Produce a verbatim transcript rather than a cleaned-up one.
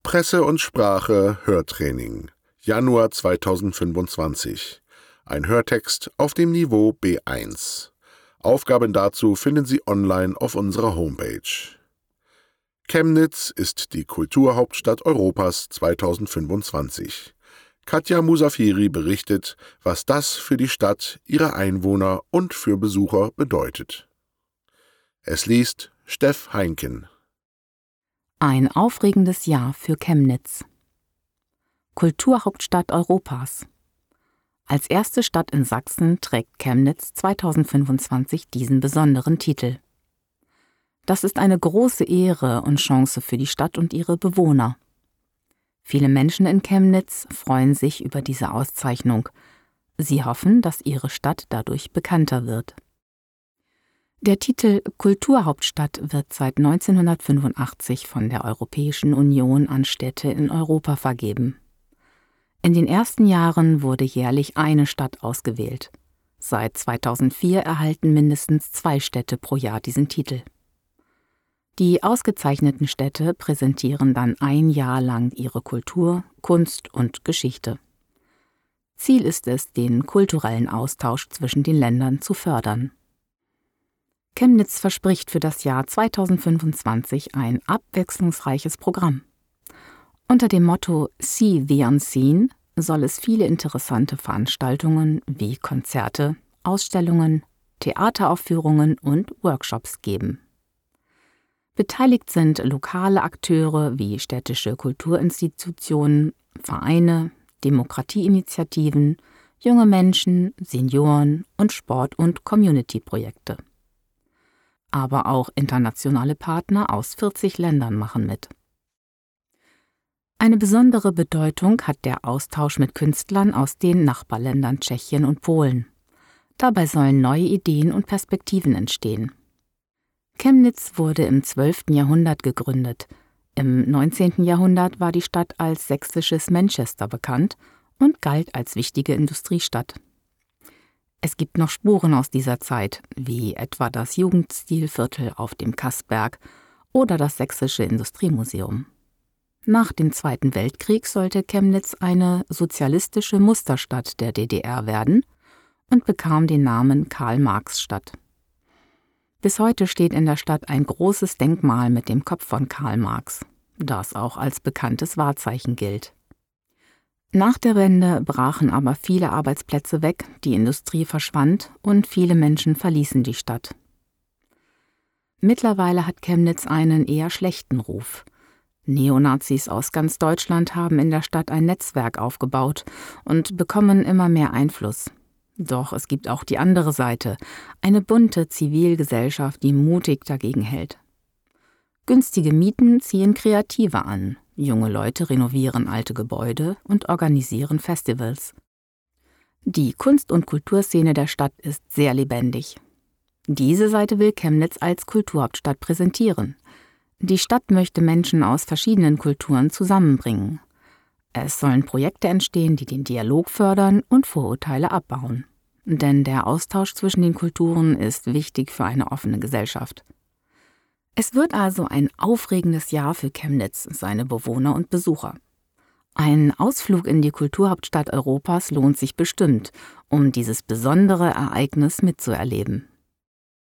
Presse und Sprache Hörtraining, Januar zweitausendfünfundzwanzig. Ein Hörtext auf dem Niveau B eins. Aufgaben dazu finden Sie online auf unserer Homepage. Chemnitz ist die Kulturhauptstadt Europas zweitausendfünfundzwanzig. Katja Musafiri berichtet, was das für die Stadt, ihre Einwohner und für Besucher bedeutet. Es liest Steff Heinken. Ein aufregendes Jahr für Chemnitz. Kulturhauptstadt Europas. Als erste Stadt in Sachsen trägt Chemnitz zweitausendfünfundzwanzig diesen besonderen Titel. Das ist eine große Ehre und Chance für die Stadt und ihre Bewohner. Viele Menschen in Chemnitz freuen sich über diese Auszeichnung. Sie hoffen, dass ihre Stadt dadurch bekannter wird. Der Titel Kulturhauptstadt wird seit neunzehnhundertfünfundachtzig von der Europäischen Union an Städte in Europa vergeben. In den ersten Jahren wurde jährlich eine Stadt ausgewählt. Seit zweitausendvier erhalten mindestens zwei Städte pro Jahr diesen Titel. Die ausgezeichneten Städte präsentieren dann ein Jahr lang ihre Kultur, Kunst und Geschichte. Ziel ist es, den kulturellen Austausch zwischen den Ländern zu fördern. Chemnitz verspricht für das Jahr zweitausendfünfundzwanzig ein abwechslungsreiches Programm. Unter dem Motto See the Unseen soll es viele interessante Veranstaltungen wie Konzerte, Ausstellungen, Theateraufführungen und Workshops geben. Beteiligt sind lokale Akteure wie städtische Kulturinstitutionen, Vereine, Demokratieinitiativen, junge Menschen, Senioren und Sport- und Community-Projekte. Aber auch internationale Partner aus vierzig Ländern machen mit. Eine besondere Bedeutung hat der Austausch mit Künstlern aus den Nachbarländern Tschechien und Polen. Dabei sollen neue Ideen und Perspektiven entstehen. Chemnitz wurde im zwölften Jahrhundert gegründet. Im neunzehnten Jahrhundert war die Stadt als sächsisches Manchester bekannt und galt als wichtige Industriestadt. Es gibt noch Spuren aus dieser Zeit, wie etwa das Jugendstilviertel auf dem Kassberg oder das Sächsische Industriemuseum. Nach dem Zweiten Weltkrieg sollte Chemnitz eine sozialistische Musterstadt der D D R werden und bekam den Namen Karl-Marx-Stadt. Bis heute steht in der Stadt ein großes Denkmal mit dem Kopf von Karl Marx, das auch als bekanntes Wahrzeichen gilt. Nach der Wende brachen aber viele Arbeitsplätze weg, die Industrie verschwand und viele Menschen verließen die Stadt. Mittlerweile hat Chemnitz einen eher schlechten Ruf. Neonazis aus ganz Deutschland haben in der Stadt ein Netzwerk aufgebaut und bekommen immer mehr Einfluss. Doch es gibt auch die andere Seite, eine bunte Zivilgesellschaft, die mutig dagegen hält. Günstige Mieten ziehen Kreative an, junge Leute renovieren alte Gebäude und organisieren Festivals. Die Kunst- und Kulturszene der Stadt ist sehr lebendig. Diese Seite will Chemnitz als Kulturhauptstadt präsentieren. Die Stadt möchte Menschen aus verschiedenen Kulturen zusammenbringen. Es sollen Projekte entstehen, die den Dialog fördern und Vorurteile abbauen. Denn der Austausch zwischen den Kulturen ist wichtig für eine offene Gesellschaft. Es wird also ein aufregendes Jahr für Chemnitz, seine Bewohner und Besucher. Ein Ausflug in die Kulturhauptstadt Europas lohnt sich bestimmt, um dieses besondere Ereignis mitzuerleben.